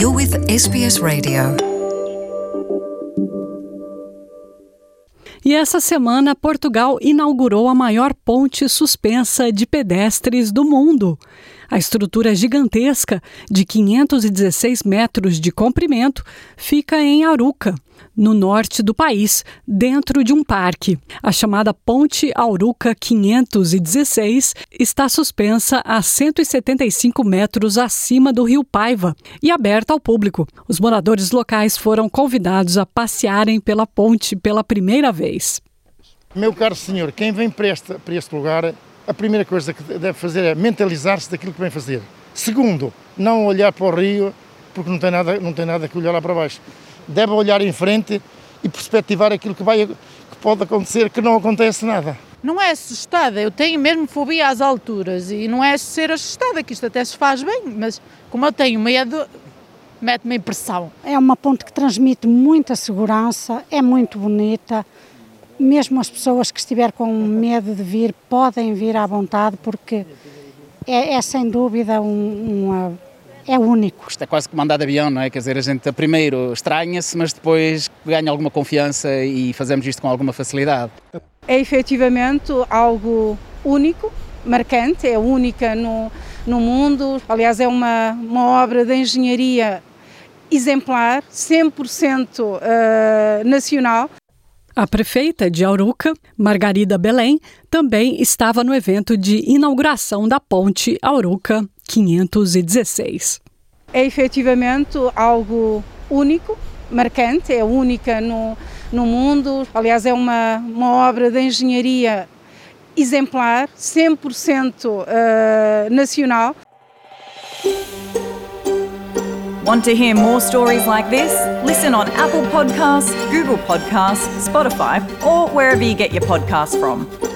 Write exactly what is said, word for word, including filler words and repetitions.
You're with S B S Radio. E essa semana, Portugal inaugurou a maior ponte suspensa de pedestres do mundo. A estrutura gigantesca, de quinhentos e dezesseis metros de comprimento, fica em Arouca, no norte do país, dentro de um parque. A chamada Ponte Arouca quinhentos e dezesseis está suspensa a cento e setenta e cinco metros acima do rio Paiva e aberta ao público. Os moradores locais foram convidados a passearem pela ponte pela primeira vez. Meu caro senhor, quem vem para este, para este lugar, a primeira coisa que deve fazer é mentalizar-se daquilo que vem fazer. Segundo, não olhar para o rio, porque não tem nada, não tem nada que olhar lá para baixo. Deve olhar em frente e perspectivar aquilo que, vai, que pode acontecer, que não acontece nada. Não é assustada, eu tenho mesmo fobia às alturas e não é ser assustada, que isto até se faz bem, mas como eu tenho medo, mete-me impressão. É uma ponte que transmite muita segurança, é muito bonita, mesmo as pessoas que estiverem com medo de vir podem vir à vontade, porque é, é sem dúvida um, uma... é único. Isto é quase como andar de avião, não é? Quer dizer, a gente primeiro estranha-se, mas depois ganha alguma confiança e fazemos isto com alguma facilidade. É efetivamente algo único, marcante, é única no, no mundo. Aliás, é uma, uma obra de engenharia exemplar, cem por cento uh, nacional. A prefeita de Arouca, Margarida Belém, também estava no evento de inauguração da ponte Arouca quinhentos e dezesseis. É efetivamente algo único, marcante, é única no, no mundo. Aliás, é uma, uma obra de engenharia exemplar, cem por cento uh, nacional. Want to hear more stories like this? Listen on Apple Podcasts, Google Podcasts, Spotify, or wherever you get your podcasts from.